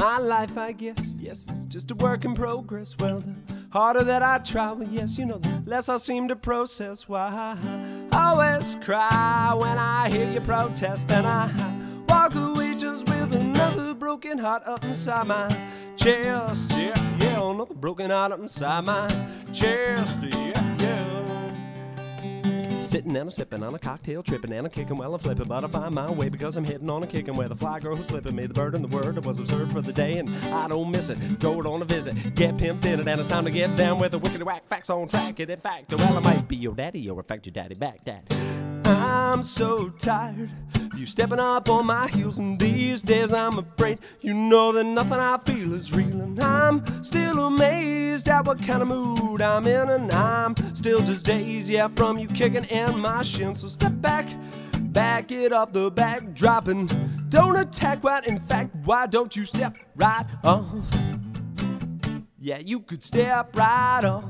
My life, I guess, yes, it's just a work in progress. Well, the harder that I try, well, yes, you know, the less I seem to process. Why I always cry when I hear you protest, and I walk away just with another broken heart up inside my chest. Yeah, yeah, another broken heart up inside my chest. Yeah, yeah. Sitting and a sipping on a cocktail, tripping and a kicking while I'm flipping, but I find my way because I'm hitting on a kicking where the fly girl who's flipping me the bird and the word that was absurd for the day, and I don't miss it. Go it on a visit, get pimped in it, and it's time to get down with the wicked whack facts on track. And in fact, well, I might be your daddy, or in fact your daddy back dad. I'm so tired of you stepping up on my heels, and these days I'm afraid you know that nothing I feel is real, and I'm still amazed at what kind of mood I'm in, and I'm still just dazed, yeah, from you kicking in my shins. So step back, back it off the back, dropping. Don't attack, what in fact, why don't you step right off? Yeah, you could step right off.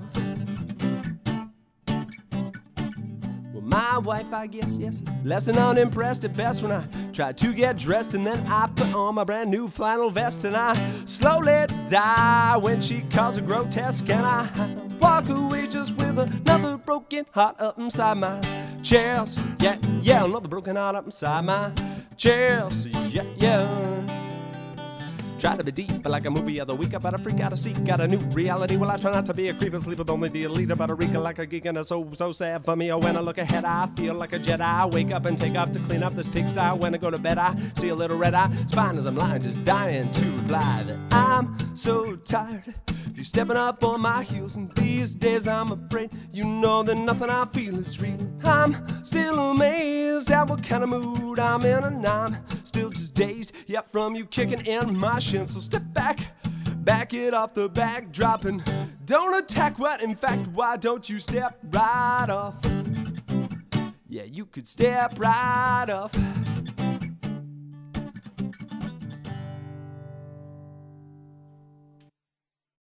My wife, I guess, yes, is less than unimpressed at best when I try to get dressed, and then I put on my brand new flannel vest, and I slowly die when she calls it grotesque, and I walk away just with another broken heart up inside my chest. Yeah, yeah, another broken heart up inside my chest. Yeah, yeah. Try to be deep, but like a movie of the week, about a freak out of seat, got a new reality. Well, I try not to be a creep and sleep with only the elite, about a reeking like a geek, and it's so sad for me. Oh, when I look ahead, I feel like a Jedi. I wake up and take off to clean up this pigsty. When I go to bed, I see a little red eye. It's fine as I'm lying, just dying to reply that I'm so tired of you stepping up on my heels, and these days I'm afraid you know that nothing I feel is real. I'm still amazed at what kind of mood I'm in, and I'm still just dazed, yeah, from you kicking in my shins. So step back, back it off the back, dropping. Don't attack, what in fact, why don't you step right off? Yeah, you could step right off.